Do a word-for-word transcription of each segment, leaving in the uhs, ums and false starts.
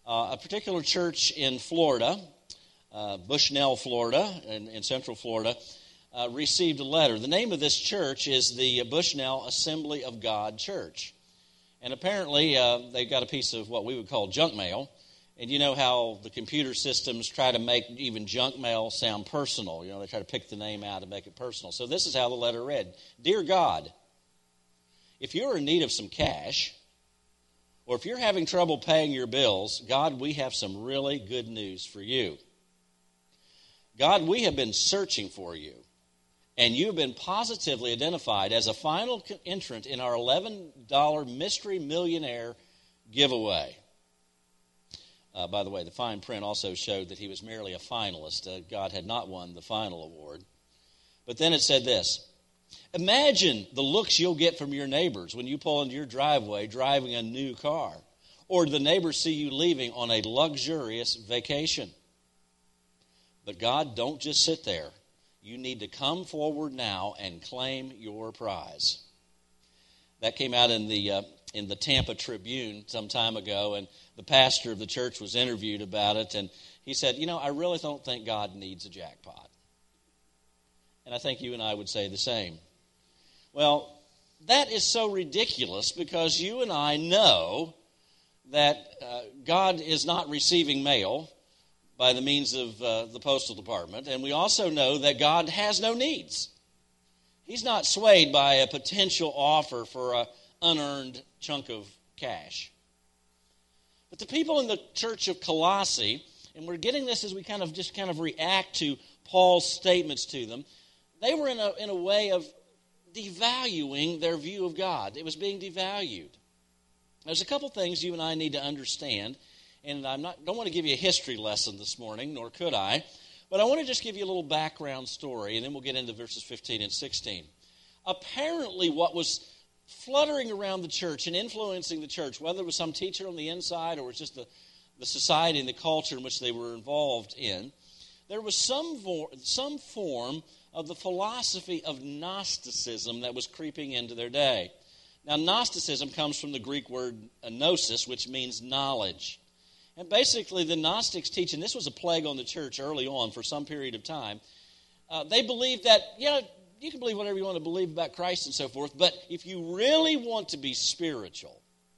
Uh, a particular church in Florida, uh, Bushnell, Florida, in, in central Florida, uh, received a letter. The name of this church is the Bushnell Assembly of God Church. And apparently uh, they got a piece of what we would call junk mail. And you know how the computer systems try to make even junk mail sound personal. You know, they try to pick the name out and make it personal. So this is how the letter read. Dear God, if you're in need of some cash, or if you're having trouble paying your bills, God, we have some really good news for you. God, we have been searching for you, and you have been positively identified as a final entrant in our eleven dollar Mystery Millionaire giveaway. Uh, by the way, the fine print also showed that he was merely a finalist. Uh, God had not won the final award. But then it said this. Imagine the looks you'll get from your neighbors when you pull into your driveway driving a new car, or the neighbors see you leaving on a luxurious vacation. But God, don't just sit there. You need to come forward now and claim your prize. That came out in the uh, in the Tampa Tribune some time ago, and the pastor of the church was interviewed about it, and he said, you know, I really don't think God needs a jackpot. And I think you and I would say the same. Well, that is so ridiculous because you and I know that uh, God is not receiving mail by the means of uh, the postal department, and we also know that God has no needs. He's not swayed by a potential offer for an unearned chunk of cash. But the people in the church of Colossae, and we're getting this as we kind of just kind of react to Paul's statements to them, they were in a in a way of devaluing their view of God. It was being devalued. There's a couple things you and I need to understand, and I'm not don't want to give you a history lesson this morning, nor could I, but I want to just give you a little background story, and then we'll get into verses fifteen and sixteen. Apparently, what was fluttering around the church and influencing the church, whether it was some teacher on the inside or it was just the, the society and the culture in which they were involved in, there was some vo- some form of the philosophy of Gnosticism that was creeping into their day. Now, Gnosticism comes from the Greek word gnosis, which means knowledge. And basically, the Gnostics teach, and this was a plague on the church early on for some period of time, uh, they believed that, yeah, you can believe whatever you want to believe about Christ and so forth, but if you really want to be spiritual,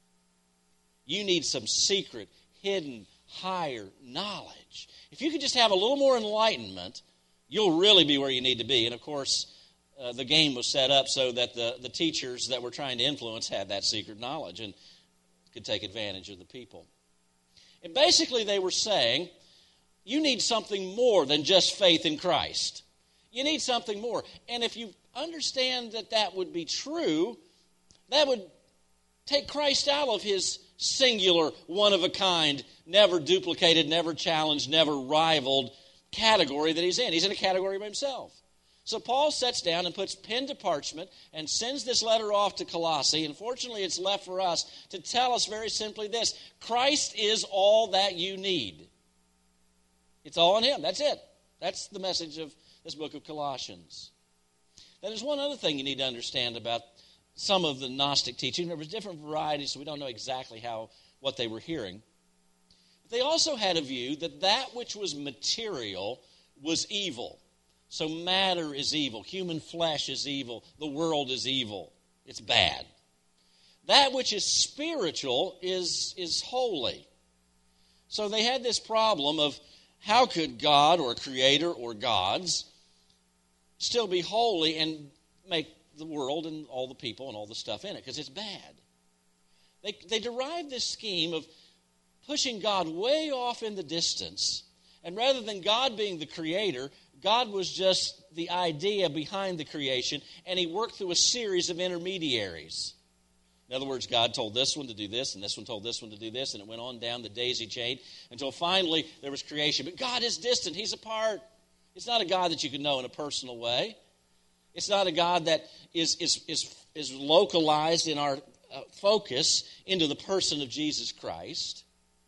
you need some secret, hidden, higher knowledge. If you could just have a little more enlightenment, you'll really be where you need to be. And, of course, uh, the game was set up so that the, the teachers that were trying to influence had that secret knowledge and could take advantage of the people. And basically they were saying, you need something more than just faith in Christ. You need something more. And if you understand that that would be true, that would take Christ out of his singular, one-of-a-kind, never duplicated, never challenged, never rivaled category that he's in. He's in a category by himself. So Paul sits down and puts pen to parchment and sends this letter off to Colossae. And fortunately, it's left for us to tell us very simply this. Christ is all that you need. It's all in him. That's it. That's the message of this book of Colossians. Now, there's one other thing you need to understand about some of the Gnostic teaching. There was different varieties, so we don't know exactly how what they were hearing. But they also had a view that that which was material was evil. So matter is evil. Human flesh is evil. The world is evil. It's bad. That which is spiritual is, is holy. So they had this problem of how could God or creator or gods still be holy and make the world and all the people and all the stuff in it, because it's bad. They, they derived this scheme of pushing God way off in the distance, and rather than God being the creator, God was just the idea behind the creation, and he worked through a series of intermediaries. In other words, God told this one to do this, and this one told this one to do this, and it went on down the daisy chain until finally there was creation. But God is distant. He's apart. It's not a God that you can know in a personal way. It's not a God that is, is, is, is localized in our uh, focus into the person of Jesus Christ.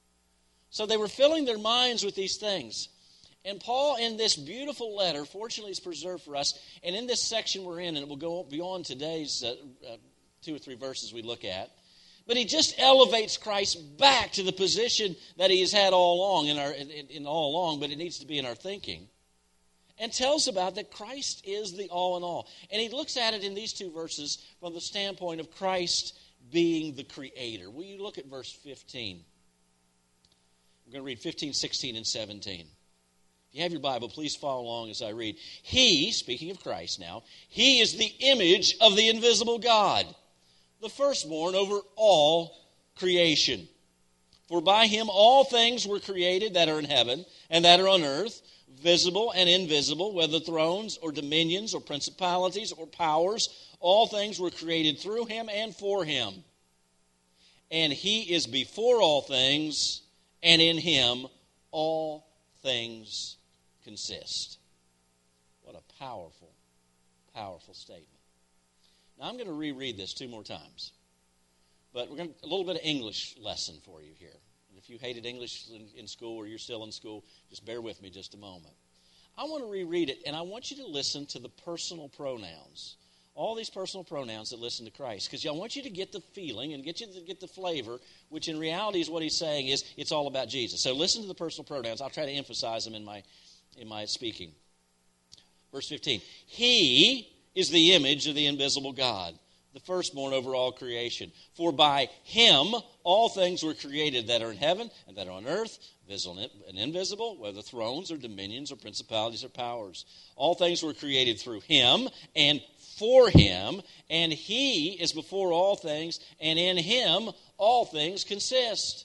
So they were filling their minds with these things. And Paul, in this beautiful letter, fortunately is preserved for us, and in this section we're in, and it will go beyond today's uh, uh, two or three verses we look at. But he just elevates Christ back to the position that he has had all along, in our in, in all along, but it needs to be in our thinking. And tells about that Christ is the all in all. And he looks at it in these two verses from the standpoint of Christ being the creator. Will you look at verse fifteen? We're going to read fifteen, sixteen, and seventeen. If you have your Bible, please follow along as I read. He, speaking of Christ now, he is the image of the invisible God, the firstborn over all creation. For by him all things were created that are in heaven and that are on earth, visible and invisible, whether thrones or dominions or principalities or powers. All things were created through him and for him. And he is before all things, and in him all things consist. What a powerful, powerful statement. Now I'm going to reread this two more times. But we're going to, a little bit of English lesson for you here. And if you hated English in, in school or you're still in school, just bear with me just a moment. I want to reread it, and I want you to listen to the personal pronouns. All these personal pronouns that listen to Christ. Because I want you to get the feeling and get you to get the flavor, which in reality is what he's saying is it's all about Jesus. So listen to the personal pronouns. I'll try to emphasize them in my in my speaking. Verse fifteen. He is the image of the invisible God, the firstborn over all creation. For by him all things were created that are in heaven and that are on earth, visible and invisible, whether thrones or dominions or principalities or powers. All things were created through him and for him, and he is before all things, and in him all things consist.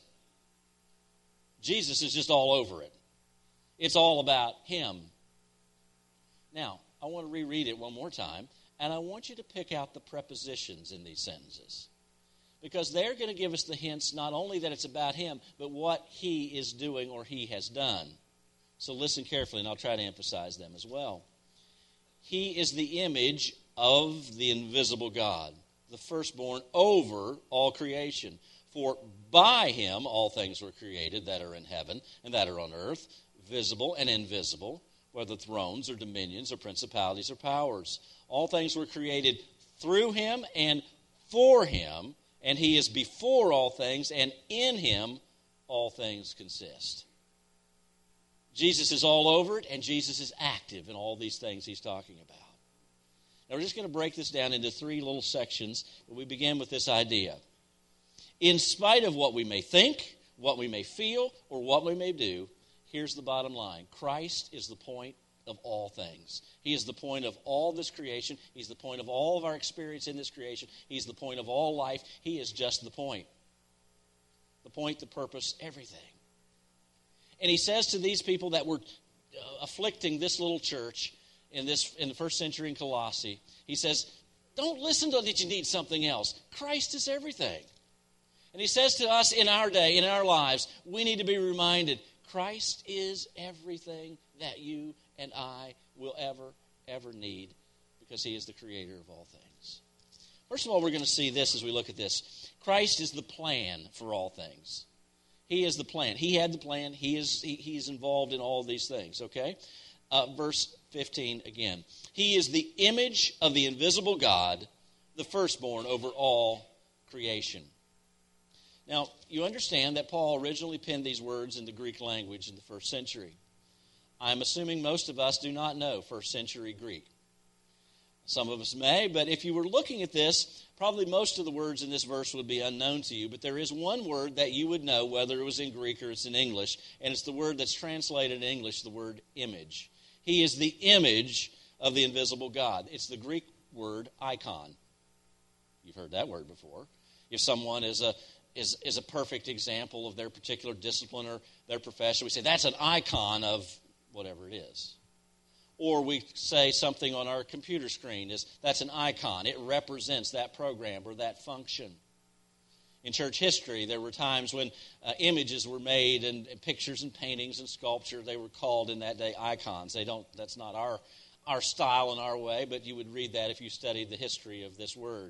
Jesus is just all over it. It's all about him. Now, I want to reread it one more time, and I want you to pick out the prepositions in these sentences. Because they're going to give us the hints not only that it's about him, but what he is doing or he has done. So listen carefully, and I'll try to emphasize them as well. He is the image of the invisible God, the firstborn over all creation. For by him all things were created that are in heaven and that are on earth, visible and invisible, whether thrones or dominions or principalities or powers. All things were created through him and for him, and he is before all things, and in him all things consist. Jesus is all over it, and Jesus is active in all these things he's talking about. Now, we're just going to break this down into three little sections, but we begin with this idea. In spite of what we may think, what we may feel, or what we may do, here's the bottom line. Christ is the point of all things. He is the point of all this creation. He's the point of all of our experience in this creation. He's the point of all life. He is just the point. The point, the purpose, everything. And he says to these people that were afflicting this little church in this in the first century in Colossae, he says, don't listen to that you need something else. Christ is everything. And he says to us in our day, in our lives, we need to be reminded, Christ is everything that you and I will ever, ever need, because he is the creator of all things. First of all, we're going to see this as we look at this. Christ is the plan for all things. He is the plan. He had the plan. He is he, he's involved in all these things, okay? Uh, verse fifteen again. He is the image of the invisible God, the firstborn over all creation. Now, you understand that Paul originally penned these words in the Greek language in the first century. I'm assuming most of us do not know first century Greek. Some of us may, but if you were looking at this, probably most of the words in this verse would be unknown to you. But there is one word that you would know, whether it was in Greek or it's in English, and it's the word that's translated in English, the word image. He is the image of the invisible God. It's the Greek word icon. You've heard that word before. If someone is a is is a perfect example of their particular discipline or their profession, we say that's an icon of whatever it is. Or we say something on our computer screen is that's an icon. It represents that program or that function. In church history, there were times when uh, images were made and, and pictures and paintings and sculpture. They were called in that day icons. They don't. That's not our our style and our way, but you would read that if you studied the history of this word.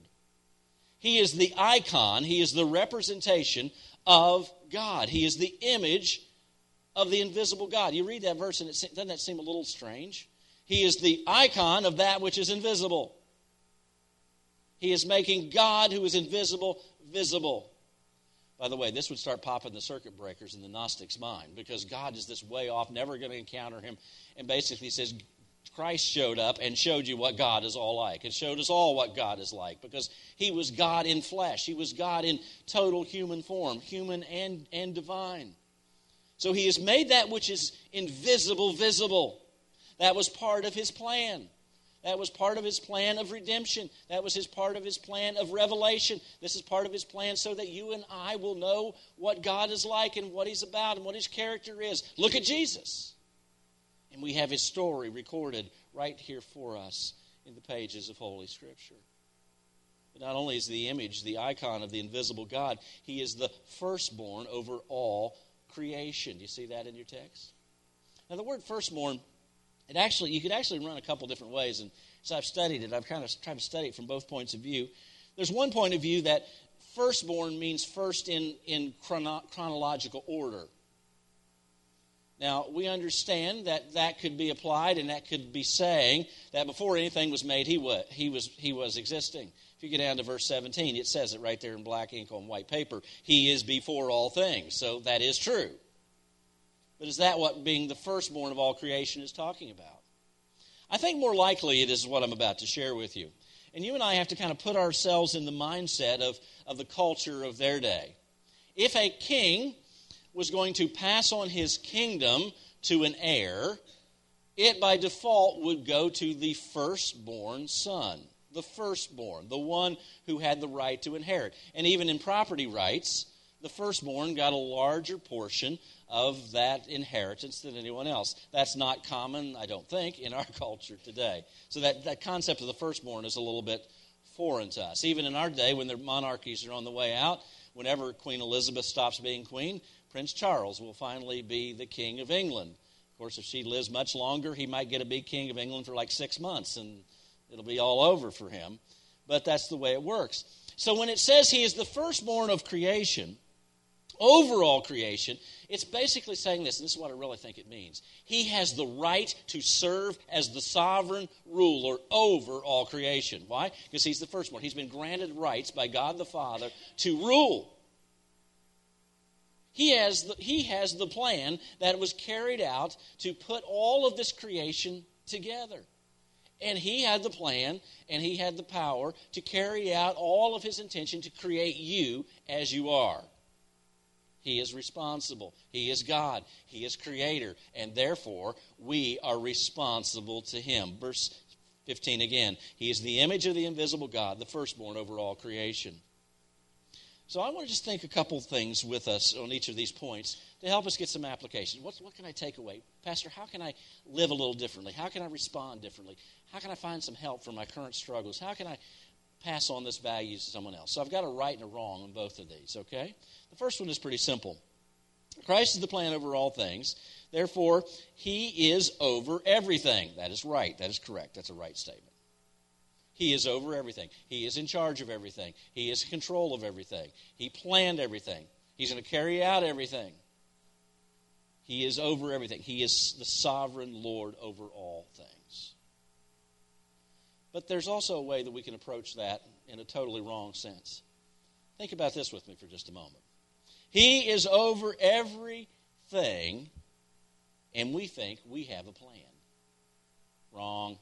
He is the icon. He is the representation of God. He is the image of the invisible God. You read that verse and it doesn't that seem a little strange? He is the icon of that which is invisible. He is making God who is invisible visible. By the way, this would start popping the circuit breakers in the Gnostic's mind, because God is this way off, never going to encounter him, and basically says Christ showed up and showed you what God is all like, and showed us all what God is like, because he was God in flesh. He was God in total human form, human and, and divine. So he has made that which is invisible visible. That was part of his plan. That was part of his plan of redemption. That was his part of his plan of revelation. This is part of his plan so that you and I will know what God is like and what he's about and what his character is. Look at Jesus. And we have his story recorded right here for us in the pages of Holy Scripture. But not only is the image, the icon of the invisible God, he is the firstborn over all creation. Do you see that in your text? Now the word firstborn, It actually, you could actually run a couple different ways, and as I've studied it, I've kind of tried to study it from both points of view. There's one point of view that firstborn means first in, in chrono, chronological order. Now, we understand that that could be applied, and that could be saying that before anything was made, he was, he was, he was existing. If you get down to verse seventeen, it says it right there in black ink on white paper. He is before all things, so that is true. But is that what being the firstborn of all creation is talking about? I think more likely it is what I'm about to share with you. And you and I have to kind of put ourselves in the mindset of, of the culture of their day. If a king was going to pass on his kingdom to an heir, it by default would go to the firstborn son, the firstborn, the one who had the right to inherit. And even in property rights, the firstborn got a larger portion of that inheritance than anyone else. That's not common, I don't think, in our culture today. So that, that concept of the firstborn is a little bit foreign to us. Even in our day, when the monarchies are on the way out, whenever Queen Elizabeth stops being queen, Prince Charles will finally be the King of England. Of course, if she lives much longer, he might get to be King of England for like six months, and it'll be all over for him. But that's the way it works. So when it says he is the firstborn of creation, overall creation, it's basically saying this, and this is what I really think it means. He has the right to serve as the sovereign ruler over all creation. Why? Because he's the firstborn. He's been granted rights by God the Father to rule. He has the, he has the plan that was carried out to put all of this creation together. And he had the plan, and he had the power to carry out all of his intention to create you as you are. He is responsible. He is God. He is creator. And therefore, we are responsible to him. Verse fifteen again. He is the image of the invisible God, the firstborn over all creation. So I want to just think a couple things with us on each of these points to help us get some application. What, what can I take away? Pastor, how can I live a little differently? How can I respond differently? How can I find some help for my current struggles? How can I pass on this value to someone else? So I've got a right and a wrong on both of these, okay? The first one is pretty simple. Christ is the plan over all things. Therefore, he is over everything. That is right. That is correct. That's a right statement. He is over everything. He is in charge of everything. He is in control of everything. He planned everything. He's going to carry out everything. He is over everything. He is the sovereign Lord over all things. But there's also a way that we can approach that in a totally wrong sense. Think about this with me for just a moment. He is over everything, and we think we have a plan. Wrong.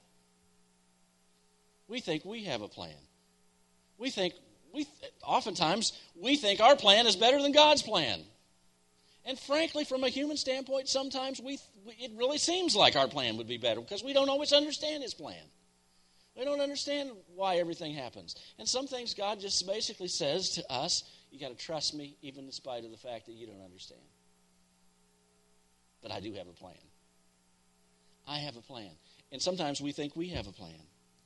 We think we have a plan. We think, we oftentimes, we think our plan is better than God's plan. And frankly, from a human standpoint, sometimes we it really seems like our plan would be better because we don't always understand his plan. We don't understand why everything happens. And some things God just basically says to us, you got to trust me even in spite of the fact that you don't understand. But I do have a plan. I have a plan. And sometimes we think we have a plan.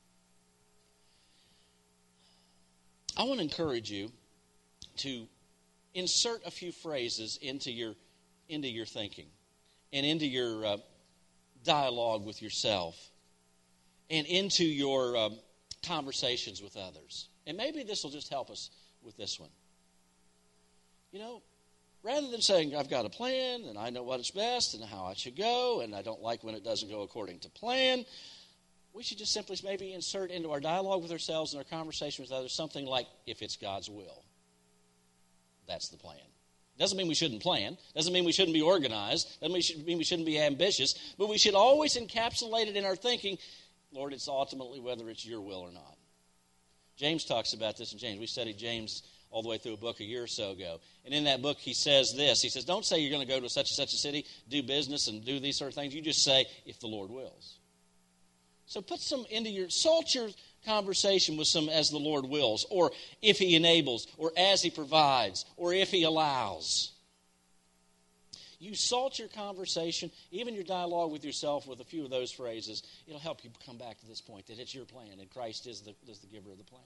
I want to encourage you to insert a few phrases into your into your thinking and into your uh, dialogue with yourself and into your um, conversations with others. And maybe this will just help us with this one. You know, rather than saying, I've got a plan and I know what is best and how I should go and I don't like when it doesn't go according to plan, we should just simply maybe insert into our dialogue with ourselves and our conversation with others something like, if it's God's will, that's the plan. Doesn't mean we shouldn't plan. Doesn't mean we shouldn't be organized. Doesn't mean we, should, mean we shouldn't be ambitious. But we should always encapsulate it in our thinking, Lord, it's ultimately whether it's your will or not. James talks about this in James. We studied James all the way through a book a year or so ago. And in that book, he says this. He says, don't say you're going to go to such and such a city, do business, and do these sort of things. You just say, if the Lord wills. So put some into your, salt your conversation with some as the Lord wills, or if he enables, or as he provides, or if he allows. You salt your conversation, even your dialogue with yourself with a few of those phrases. It'll help you come back to this point that it's your plan and Christ is the, is the giver of the plan.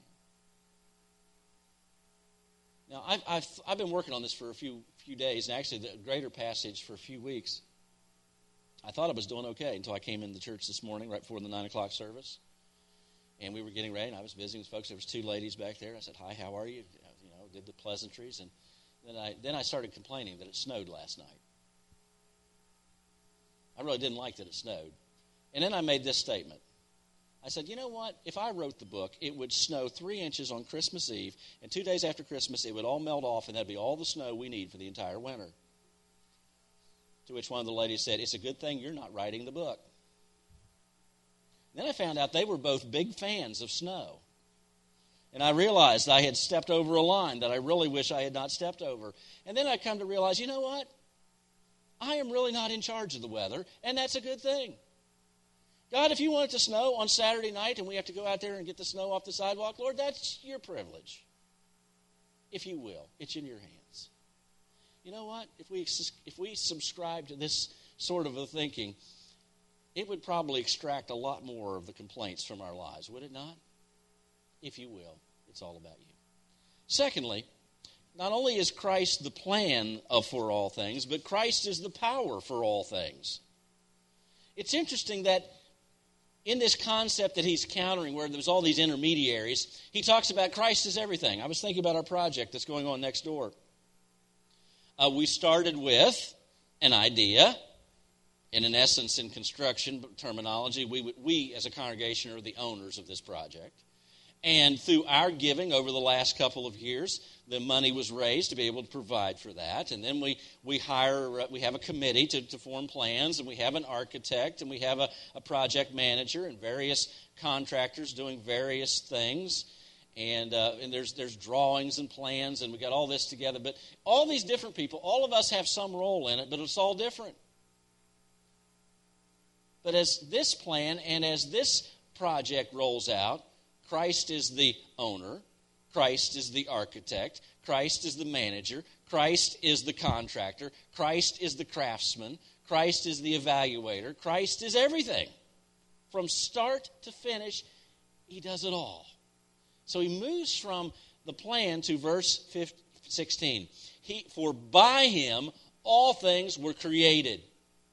Now, I've, I've, I've been working on this for a few few days, and actually the greater passage for a few weeks. I thought I was doing okay until I came into church this morning right before the nine o'clock service. And we were getting ready, and I was visiting with folks. There was two ladies back there. I said, hi, how are you? You know, did the pleasantries. And then I, then I started complaining that it snowed last night. I really didn't like that it snowed. And then I made this statement. I said, you know what? If I wrote the book, it would snow three inches on Christmas Eve, and two days after Christmas, it would all melt off, and that'd be all the snow we need for the entire winter. To which one of the ladies said, it's a good thing you're not writing the book. Then I found out they were both big fans of snow. And I realized I had stepped over a line that I really wish I had not stepped over. And then I come to realize, you know what? I am really not in charge of the weather, and that's a good thing. God, if you want it to snow on Saturday night and we have to go out there and get the snow off the sidewalk, Lord, that's your privilege. If you will, it's in your hands. You know what? If we if we subscribe to this sort of a thinking, it would probably extract a lot more of the complaints from our lives, would it not? If you will, it's all about you. Secondly, not only is Christ the plan of for all things, but Christ is the power for all things. It's interesting that in this concept that he's countering, where there's all these intermediaries, he talks about Christ is everything. I was thinking about our project that's going on next door. Uh, we started with an idea, and in essence, in construction terminology, we, we as a congregation are the owners of this project. And through our giving over the last couple of years, the money was raised to be able to provide for that. And then we, we hire, we have a committee to, to form plans, and we have an architect, and we have a, a project manager and various contractors doing various things. And uh, and there's there's drawings and plans, and we got all this together. But all these different people, all of us have some role in it, but it's all different. But as this plan and as this project rolls out, Christ is the owner, Christ is the architect, Christ is the manager, Christ is the contractor, Christ is the craftsman, Christ is the evaluator, Christ is everything. From start to finish, he does it all. So he moves from the plan to verse sixteen. He, for by him all things were created.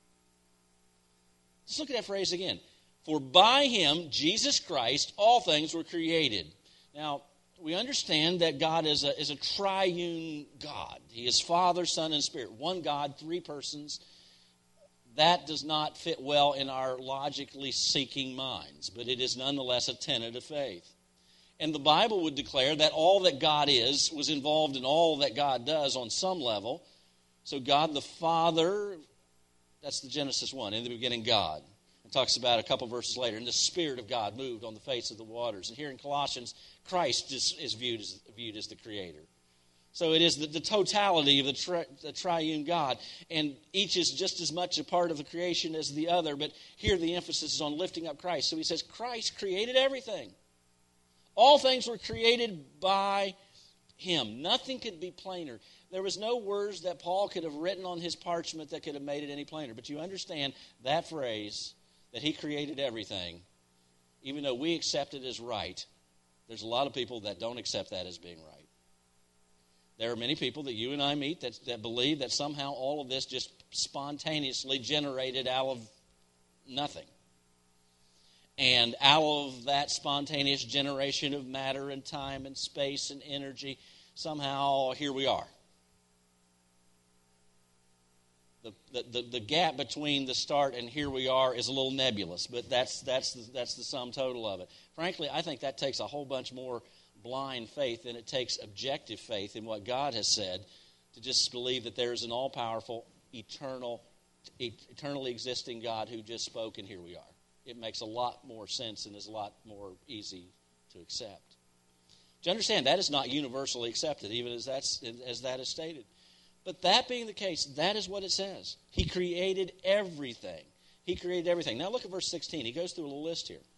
Let's look at that phrase again. For by him, Jesus Christ, all things were created. Now, we understand that God is a, is a triune God. He is Father, Son, and Spirit. One God, three persons. That does not fit well in our logically seeking minds, but it is nonetheless a tenet of faith. And the Bible would declare that all that God is was involved in all that God does on some level. So God the Father, that's the Genesis one, in the beginning God. It talks about a couple verses later, and the Spirit of God moved on the face of the waters. And here in Colossians, Christ is, is viewed, as, viewed as the Creator. So it is the, the totality of the, tri, the triune God. And each is just as much a part of the creation as the other. But here the emphasis is on lifting up Christ. So he says Christ created everything. All things were created by him. Nothing could be plainer. There was no words that Paul could have written on his parchment that could have made it any plainer. But you understand that phrase, that he created everything, even though we accept it as right, there's a lot of people that don't accept that as being right. There are many people that you and I meet that, that believe that somehow all of this just spontaneously generated out of nothing. And out of that spontaneous generation of matter and time and space and energy, somehow here we are. The, the, the, the gap between the start and here we are is a little nebulous, but that's that's the, that's the sum total of it. Frankly, I think that takes a whole bunch more blind faith, then it takes objective faith in what God has said to just believe that there is an all-powerful, eternal, eternally existing God who just spoke, and here we are. It makes a lot more sense and is a lot more easy to accept. Do you understand? That is not universally accepted, even as that's as that is stated. But that being the case, that is what it says. He created everything. He created everything. Now look at verse sixteen. He goes through a little list here.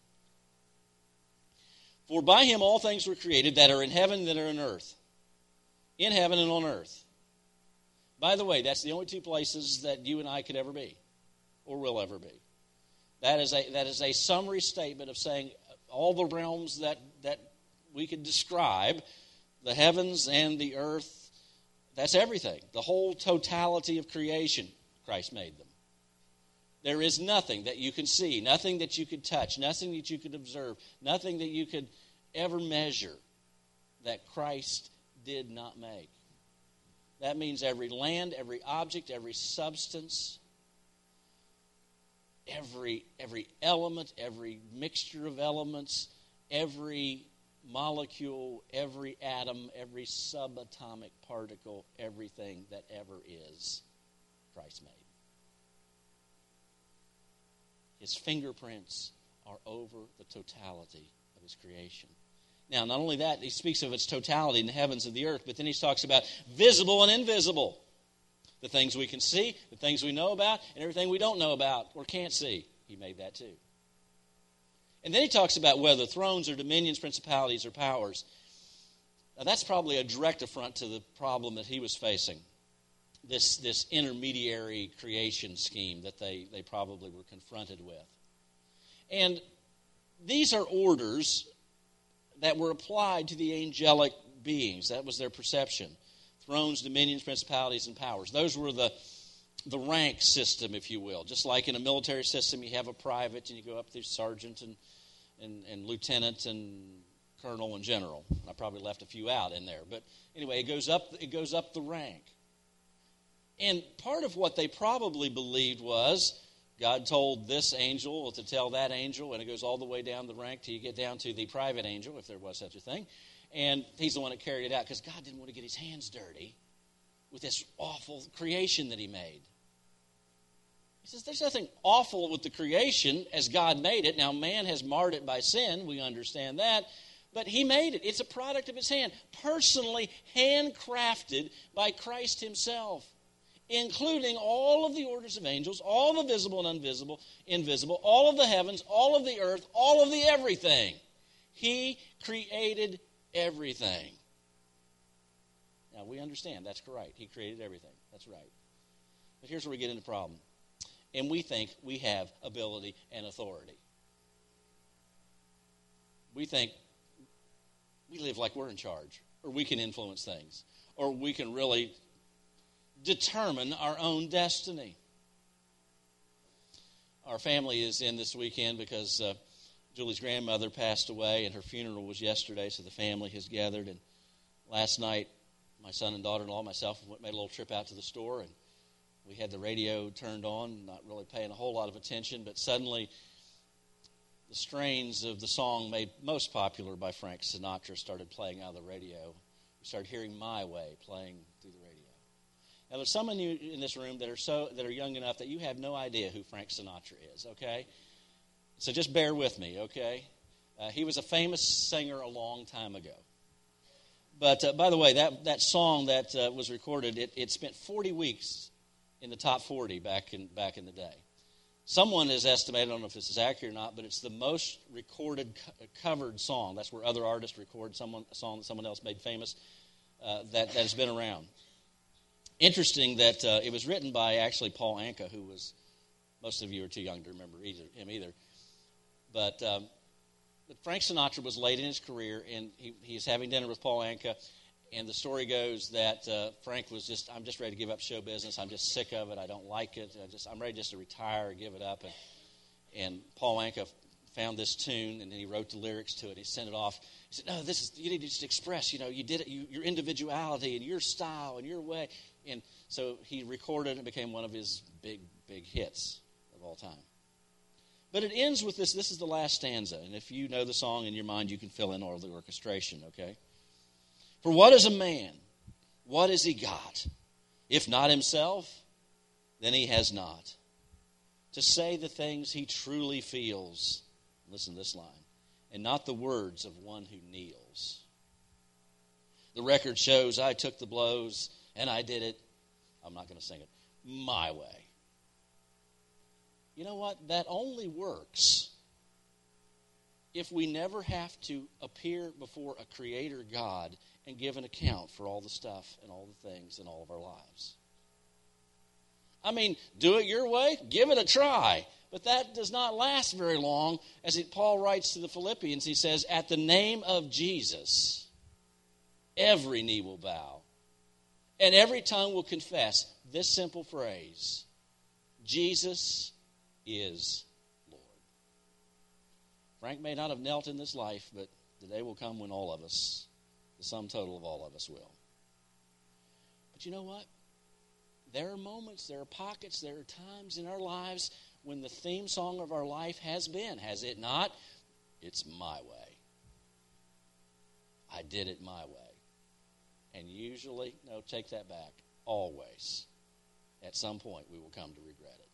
For by him all things were created that are in heaven and that are in earth. In heaven and on earth. By the way, that's the only two places that you and I could ever be, or will ever be. That is a that is a summary statement of saying all the realms that, that we could describe, the heavens and the earth, that's everything. The whole totality of creation, Christ made them. There is nothing that you can see, nothing that you could touch, nothing that you could observe, nothing that you could ever measure that Christ did not make. That means every land, every object, every substance, every, every element, every mixture of elements, every molecule, every atom, every subatomic particle, everything that ever is, Christ made. His fingerprints are over the totality of his creation. Now, not only that, he speaks of its totality in the heavens and the earth, but then he talks about visible and invisible. The things we can see, the things we know about, and everything we don't know about or can't see. He made that too. And then he talks about whether thrones or dominions, principalities or powers. Now, that's probably a direct affront to the problem that he was facing. This, this intermediary creation scheme that they, they probably were confronted with. And these are orders that were applied to the angelic beings. That was their perception. Thrones, dominions, principalities, and powers. Those were the, the rank system, if you will. Just like in a military system, you have a private, and you go up through sergeant and, and, and lieutenant and colonel and general. I probably left a few out in there. But anyway, it goes up, it goes up the rank. And part of what they probably believed was God told this angel to tell that angel, and it goes all the way down the rank till you get down to the private angel, if there was such a thing. And he's the one that carried it out because God didn't want to get his hands dirty with this awful creation that he made. He says there's nothing awful with the creation as God made it. Now, man has marred it by sin. We understand that. But he made it. It's a product of his hand, personally handcrafted by Christ himself, including all of the orders of angels, all the visible and invisible, invisible, all of the heavens, all of the earth, all of the everything. He created everything. Now, we understand that's correct. He created everything. That's right. But here's where we get into the problem. And we think we have ability and authority. We think we live like we're in charge, or we can influence things, or we can really determine our own destiny. Our family is in this weekend because uh, Julie's grandmother passed away, and her funeral was yesterday, so the family has gathered. And last night, my son and daughter-in-law, myself, went, made a little trip out to the store, and we had the radio turned on, not really paying a whole lot of attention, but suddenly the strains of the song made most popular by Frank Sinatra started playing out of the radio. We started hearing My Way playing through the radio. Now, there's some of you in this room that are so that are young enough that you have no idea who Frank Sinatra is, okay? So just bear with me, okay? Uh, he was a famous singer a long time ago. But, uh, by the way, that, that song that uh, was recorded, it, it spent forty weeks in the top forty back in back in the day. Someone has estimated, I don't know if this is accurate or not, but it's the most recorded, co- covered song. That's where other artists record someone, a song that someone else made famous uh, that, that has been around. Interesting that uh, it was written by actually Paul Anka, who was, most of you are too young to remember either, him either. But, um, but Frank Sinatra was late in his career, and he, he was having dinner with Paul Anka, and the story goes that uh, Frank was just, I'm just ready to give up show business. I'm just sick of it. I don't like it. I just, I'm ready just to retire and give it up. And, and Paul Anka found this tune, and then he wrote the lyrics to it. He sent it off. He said, no, this is, you need to just express, you know, you did it, you, your individuality and your style and your way. And so he recorded and became one of his big, big hits of all time. But it ends with this. This is the last stanza. And if you know the song in your mind, you can fill in all the orchestration, okay? For what is a man? What has he got? If not himself, then he has not. To say the things he truly feels. Listen to this line. And not the words of one who kneels. The record shows I took the blows and I did it. I'm not going to sing it. My way. You know what? That only works if we never have to appear before a creator God and give an account for all the stuff and all the things in all of our lives. I mean, do it your way, give it a try. But that does not last very long. As it, Paul writes to the Philippians, he says, at the name of Jesus, every knee will bow, and every tongue will confess this simple phrase, Jesus is Lord. Frank may not have knelt in this life, but the day will come when all of us, the sum total of all of us will. But you know what? There are moments, there are pockets, there are times in our lives when the theme song of our life has been, has it not? It's my way. I did it my way. And usually, no, take that back, always, at some point we will come to regret it.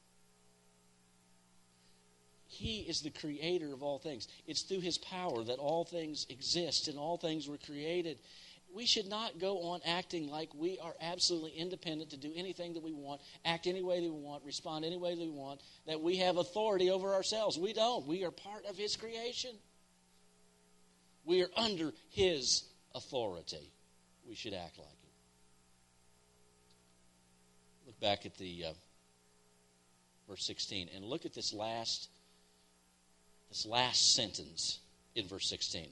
He is the creator of all things. It's through his power that all things exist and all things were created. We should not go on acting like we are absolutely independent to do anything that we want, act any way that we want, respond any way that we want, that we have authority over ourselves. We don't. We are part of his creation. We are under his authority. We should act like it. Look back at the uh, verse sixteen and look at this last this last sentence in verse sixteen.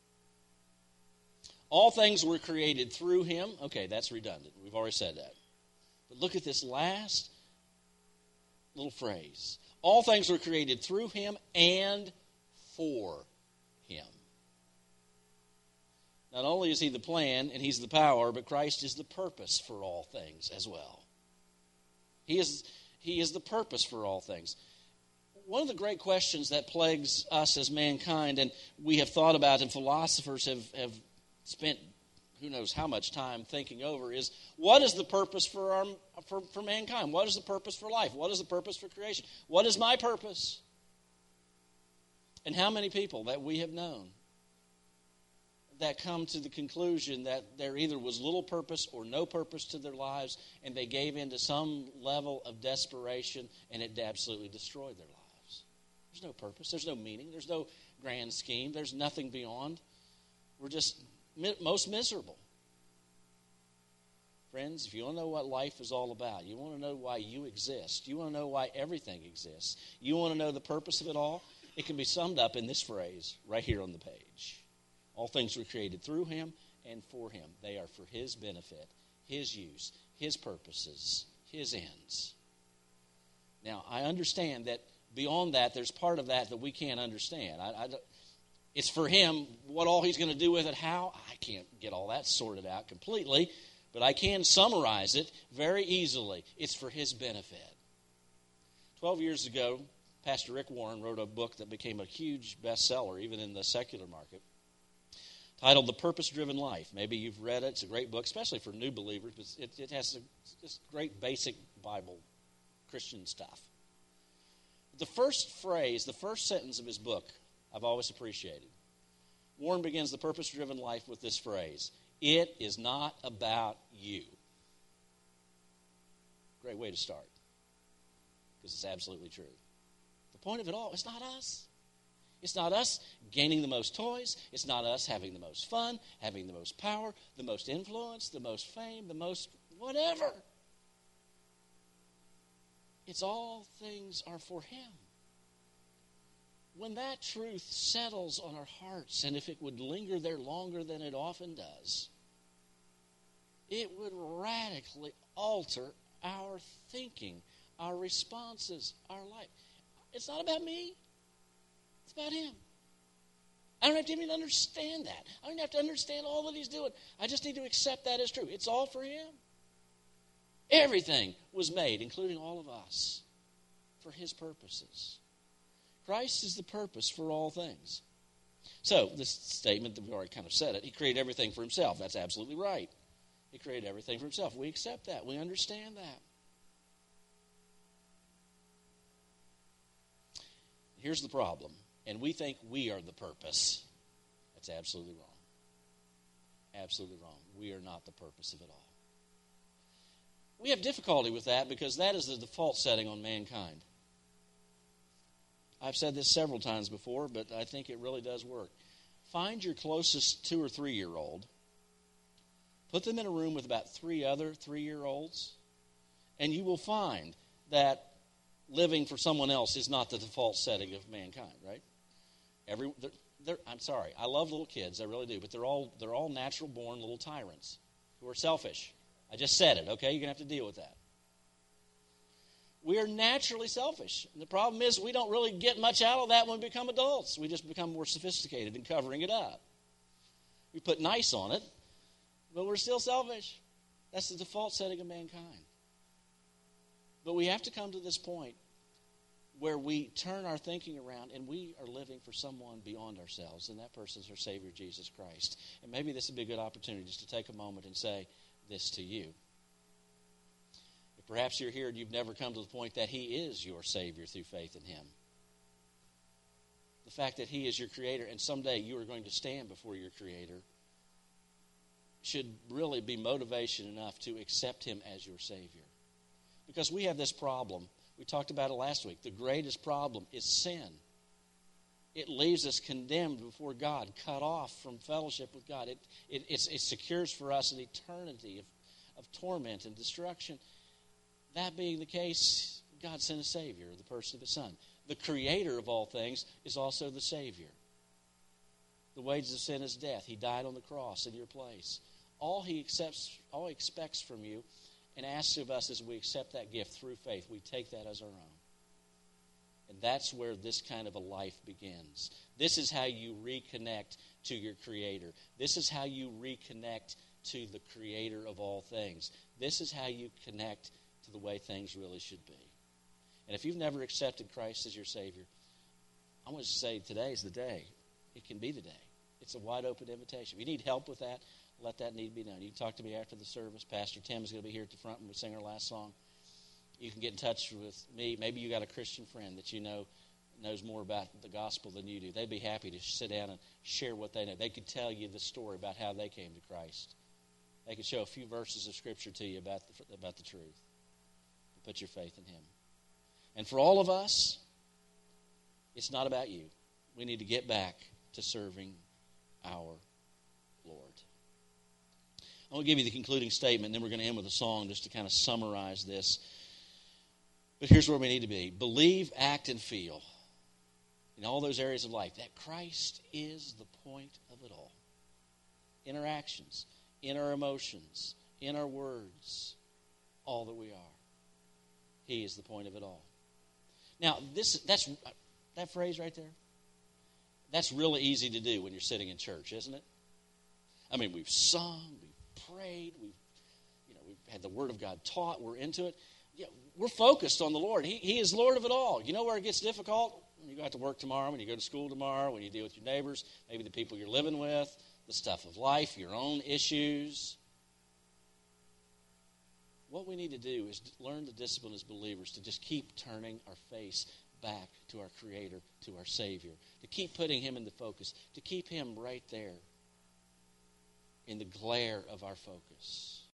All things were created through him. Okay, that's redundant. We've already said that. But look at this last little phrase. All things were created through him and for him. Not only is he the plan and he's the power, but Christ is the purpose for all things as well. He is, he is the purpose for all things. One of the great questions that plagues us as mankind, and we have thought about and philosophers have, have spent who knows how much time thinking over, is what is the purpose for, our, for, for mankind? What is the purpose for life? What is the purpose for creation? What is my purpose? And how many people that we have known that come to the conclusion that there either was little purpose or no purpose to their lives, and they gave in to some level of desperation, and it absolutely destroyed their lives. There's no purpose. There's no meaning. There's no grand scheme. There's nothing beyond. We're just mi- most miserable. Friends, if you want to know what life is all about, you want to know why you exist, you want to know why everything exists, you want to know the purpose of it all, it can be summed up in this phrase right here on the page. All things were created through him and for him. They are for his benefit, his use, his purposes, his ends. Now, I understand that beyond that, there's part of that that we can't understand. I, I, it's for him. What all he's going to do with it, how? I can't get all that sorted out completely, but I can summarize it very easily. It's for his benefit. Twelve years ago, Pastor Rick Warren wrote a book that became a huge bestseller, even in the secular market, titled The Purpose-Driven Life. Maybe you've read it. It's a great book, especially for new believers. But it, it has a, just great basic Bible Christian stuff. The first phrase, the first sentence of his book, I've always appreciated. Warren begins The Purpose-Driven Life with this phrase, it is not about you. Great way to start, because it's absolutely true. The point of it all, it's not us. It's not us gaining the most toys. It's not us having the most fun, having the most power, the most influence, the most fame, the most whatever. It's all things are for him. When that truth settles on our hearts, and if it would linger there longer than it often does, it would radically alter our thinking, our responses, our life. It's not about me. It's about him. I don't have to even understand that. I don't have to understand all that he's doing. I just need to accept that as true. It's all for him. Everything was made, including all of us, for his purposes. Christ is the purpose for all things. So, this statement, we've already kind of said it, he created everything for himself. That's absolutely right. He created everything for himself. We accept that. We understand that. Here's the problem. And we think we are the purpose. That's absolutely wrong. Absolutely wrong. We are not the purpose of it all. We have difficulty with that because that is the default setting on mankind. I've said this several times before, but I think it really does work. Find your closest two- or three-year-old, put them in a room with about three other three-year-olds, and you will find that living for someone else is not the default setting of mankind, right? Every, they're, they're, I'm sorry, I love little kids, I really do, but they're all they're all natural-born little tyrants who are selfish. I just said it, okay? You're going to have to deal with that. We are naturally selfish. And the problem is we don't really get much out of that when we become adults. We just become more sophisticated in covering it up. We put nice on it, but we're still selfish. That's the default setting of mankind. But we have to come to this point where we turn our thinking around and we are living for someone beyond ourselves, and that person is our Savior, Jesus Christ. And maybe this would be a good opportunity just to take a moment and say this to you. If perhaps you're here and you've never come to the point that He is your Savior through faith in Him, the fact that He is your Creator and someday you are going to stand before your Creator should really be motivation enough to accept Him as your Savior. Because we have this problem. We talked about it last week. The greatest problem is sin. It leaves us condemned before God, cut off from fellowship with God. It, it, it's, it secures for us an eternity of, of torment and destruction. That being the case, God sent a Savior, the person of His Son. The Creator of all things is also the Savior. The wages of sin is death. He died on the cross in your place. All He accepts, all He expects from you and asks of us is we accept that gift through faith. We take that as our own. And that's where this kind of a life begins. This is how you reconnect to your Creator. This is how you reconnect to the Creator of all things. This is how you connect to the way things really should be. And if you've never accepted Christ as your Savior, I want to say today is the day. It can be the day. It's a wide open invitation. If you need help with that, let that need be done. You can talk to me after the service. Pastor Tim is going to be here at the front when we sing our last song. You can get in touch with me. Maybe you got a Christian friend that you know knows more about the gospel than you do. They'd be happy to sit down and share what they know. They could tell you the story about how they came to Christ. They could show a few verses of Scripture to you about the, about the truth. Put your faith in Him. And for all of us, it's not about you. We need to get back to serving our Lord. I want to give you the concluding statement, and then we're going to end with a song just to kind of summarize this. But here's where we need to be. Believe, act, and feel in all those areas of life that Christ is the point of it all. In our actions, in our emotions, in our words, all that we are. He is the point of it all. Now, this that's that phrase right there, that's really easy to do when you're sitting in church, isn't it? I mean, we've sung, we've prayed, we've you know, we've had the Word of God taught, we're into it. Yeah, we're focused on the Lord. He, he is Lord of it all. You know where it gets difficult? When you go out to work tomorrow, when you go to school tomorrow, when you deal with your neighbors, maybe the people you're living with, the stuff of life, your own issues. What we need to do is learn the discipline as believers to just keep turning our face back to our Creator, to our Savior, to keep putting Him in the focus, to keep Him right there in the glare of our focus.